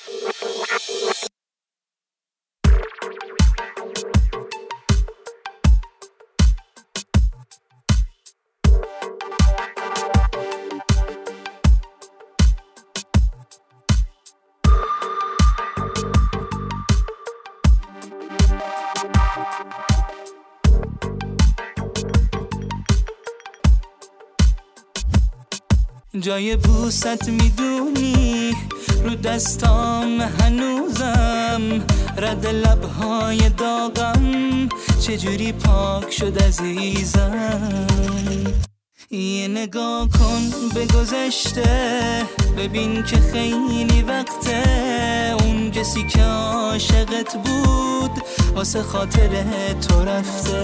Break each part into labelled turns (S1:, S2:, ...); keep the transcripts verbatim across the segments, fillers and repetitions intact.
S1: جای بوست میدونی رو دستام هنوزم، رد لبهای داغم چجوری پاک شد عزیزم. یه نگاه کن به گذشته، ببین که خیلی وقته اون کسی که عاشقت بود واسه خاطر تو رفته.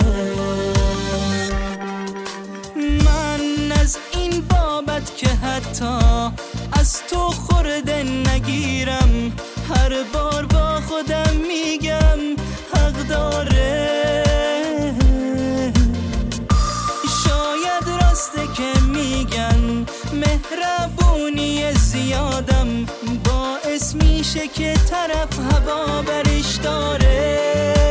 S1: من از این بابت که حتی از تو خورده نگیرم، هر بار با خودم میگم حق داره. شاید راسته که میگن مهربونی زیادم باعث میشه که طرف هوا برش داره.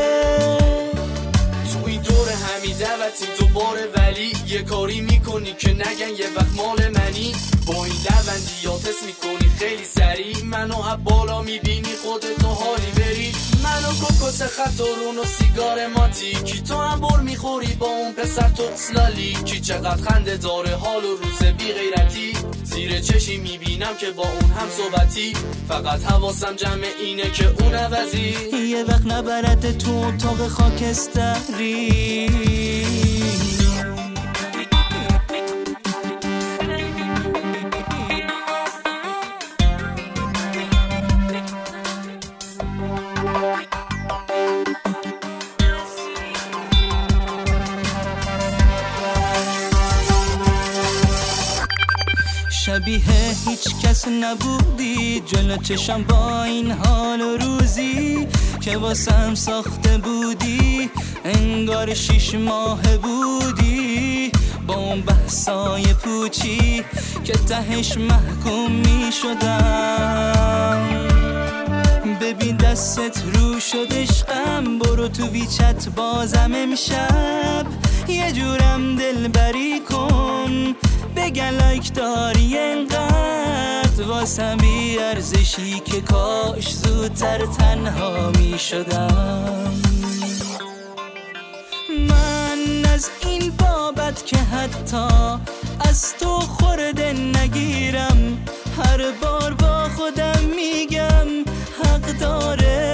S2: تو این دور همی دعوتی دوباره، ولی یه کاری میکنی که نگن یه وقت مال منی. با این لبندیات حس میکنی خیلی سریع، منو از بالا میبینی خودتو حالی بری. منو کوکوس خطرون و سیگار ماتیکی، تو هم بر میخوری با اون پسر تو تسلالی کی. چقدر خنده داره حال و روز بی غیرتی، زیر چشی میبینم که با اون هم صحبتی. فقط حواسم جمع اینه که اون عوضی
S1: یه وقت نبرد تو اتاق خاکستری. شبیه هیچ کس نبودی جلو چشم با این حال و روزی که واسم ساخته بودی. انگار شیش ماه بودی با اون بحثای پوچی که تهش محکوم می شدم. ببین دستت رو شد عشقم، برو تو ویچت بازم امشب یه جورم دل بری کن، بگن لایک داری انقدر واسم بی ارزشی که کاش زودتر تنها می شدم. من از این بابت که حتی از تو خورده نگیرم، هر بار با خودم میگم حق داره.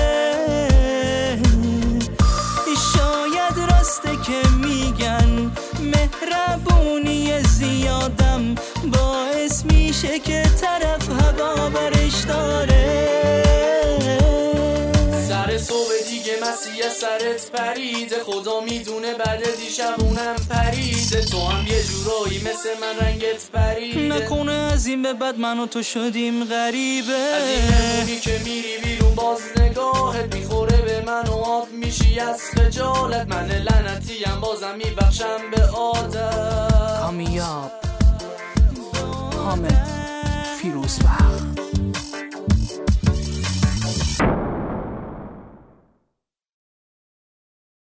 S1: شاید راسته که میگن مهربونی زیادم باعث میشه که طرف هوا برش داره.
S2: سر صبح دیگه مسیح سرت پریده، خدا میدونه بعد دیشبونم پریده. تو هم یه جورایی مثل من رنگت پریده،
S1: نکنه از این به بعد من و تو شدیم غریبه.
S2: از این نمونی که میری بیرون باز نگاهت میخوره به من و آب میشی از خجالت. من لعنتیم بازم میبخشم به عادت.
S1: کامیاب حامد